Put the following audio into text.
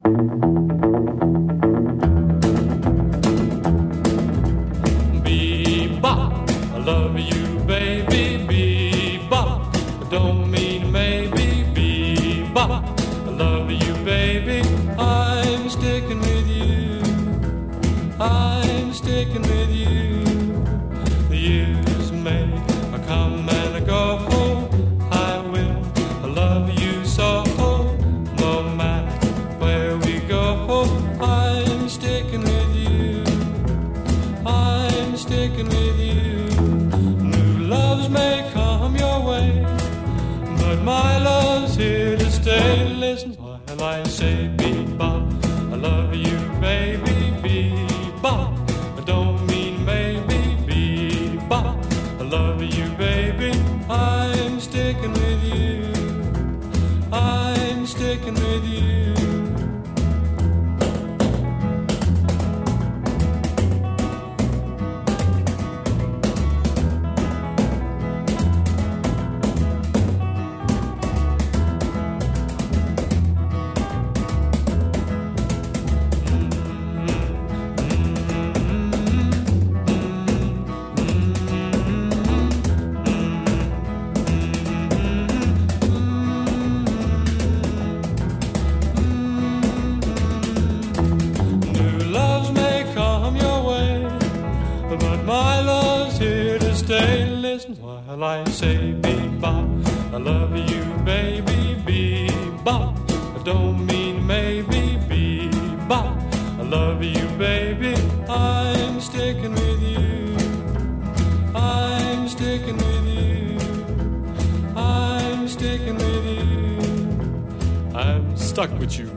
Bebop, I love you, baby. Bebop, I don't mean maybe. Bebop, I love you, baby. I'm sticking with you. I'm sticking with you. The years may come and go. I will love you so. No matter where we go, I'm sticking with you. I'm sticking with you. New loves may come your way, but my love's here to stay. Listen while I say bebop, I love you, baby. Bebop, I don't mean maybe. Bebop, I love you, baby. I'm sticking with you. I'm sticking with you. While I say bebop, I love you, baby. Bebop, I don't mean maybe. Bebop, I love you, baby. I'm sticking with you. I'm sticking with you. I'm sticking with you. I'm stuck with you.